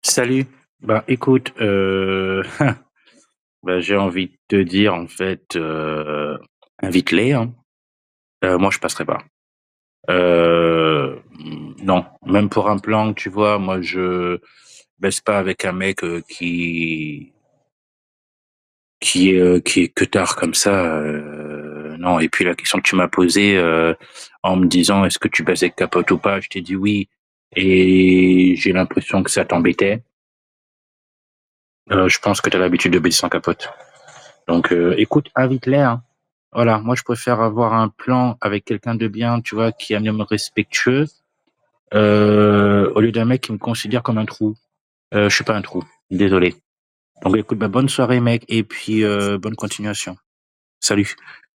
Salut. Bah écoute, bah, j'ai envie de te dire en fait, invite-les, hein. Moi je passerai pas. Non, même pour un plan, tu vois, moi je baisse pas avec un mec qui est que tard comme ça. Non. Et puis la question que tu m'as posée en me disant est-ce que tu baisses avec ta pote ou pas, je t'ai dit oui. Et j'ai l'impression que ça t'embêtait. Je pense que tu as l'habitude de baiser sans capote. Donc, écoute, invite-les, hein. Voilà, moi je préfère avoir un plan avec quelqu'un de bien, tu vois, qui est un homme respectueux, au lieu d'un mec qui me considère comme un trou. Je suis pas un trou, désolé. Donc écoute, bah, bonne soirée mec, et puis bonne continuation. Salut.